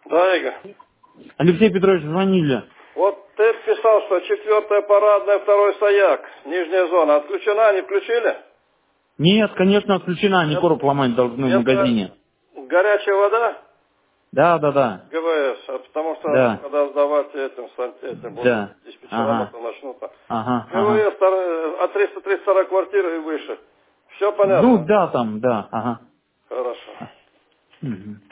Да, Игорь. Алексей Петрович, звонили. Вот ты писал, что 4-я парадная, 2-й стояк, нижняя зона. Отключена, не включили? Нет, конечно, отключена, они короб ломать должны в Это магазине. горячая вода? Да, да, да. ГВС. Потому что, Да, когда сдавать этим будут да. диспетчерам, Ага, это начнут. ага, ага. ГВС от 332 квартиры и выше. Все Ну, понятно? да, там, да, ага. Хорошо. Мгм.